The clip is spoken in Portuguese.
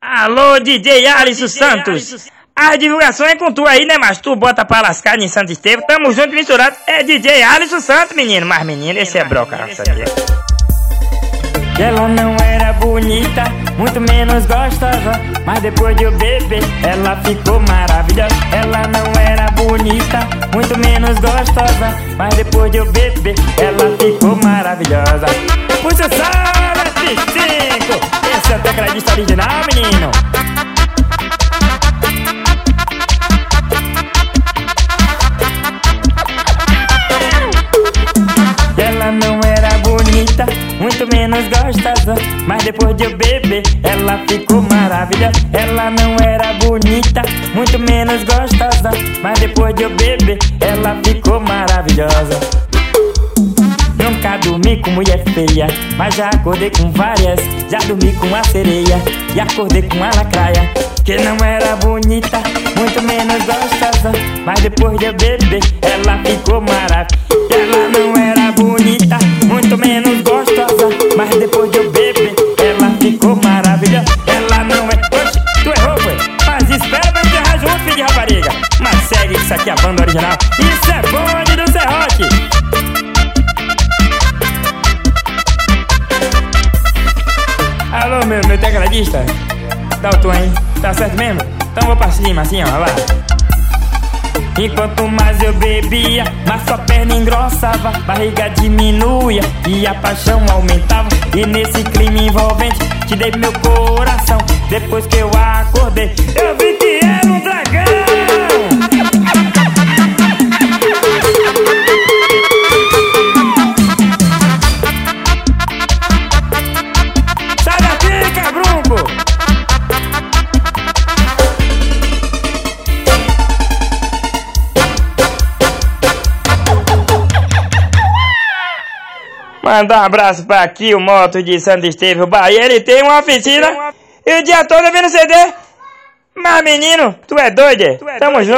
Alô, DJ Alisson Santos. A divulgação é com tu aí, né, mas tu bota pra lascar em Santo Estevão. Tamo junto, misturado. É DJ Alisson Santos, menino. Mas, menino, esse é broca, sabia? Ela não era bonita, muito menos gostosa, mas depois de eu beber, ela ficou maravilhosa. Ela não era bonita, muito menos gostosa, mas depois de eu beber, ela ficou maravilhosa. Puxa o sala, F5. Esse é o tecladista original, menino. Ela não era bonita, muito menos gostosa, mas depois de eu beber, ela ficou maravilhosa. Ela não era bonita, muito menos gostosa, mas depois de eu beber, ela ficou maravilhosa. Nunca dormi com mulher feia, mas já acordei com várias. Já dormi com a sereia e acordei com a lacraia. Que não era bonita, muito menos gostosa, mas depois de eu beber, ela ficou maravilhosa. Ela não era bonita, muito menos gostosa, mas depois de eu beber, ela ficou maravilhosa. Ela não é... Oxe, tu errou, foi? Mas espera pra me errar junto, filho de rapariga. Mas segue, isso aqui é a banda original. Isso é bonde do Serrote. Alô, meu tecladista. Dá o tom aí, tá certo mesmo? Então vou pra cima, assim, ó, lá. Enquanto mais eu bebia, mais sua perna engrossava, barriga diminuía e a paixão aumentava. E nesse clima envolvente, te dei meu coração. Depois que eu acordei, eu vi que era um dragão. Sai daqui, cabrunco! Manda um abraço pra aqui, o Moto de Santo Estevão, Bahia. Ele tem uma oficina e o dia todo vendo CD. Mas, menino, tu é doido? Tamo junto.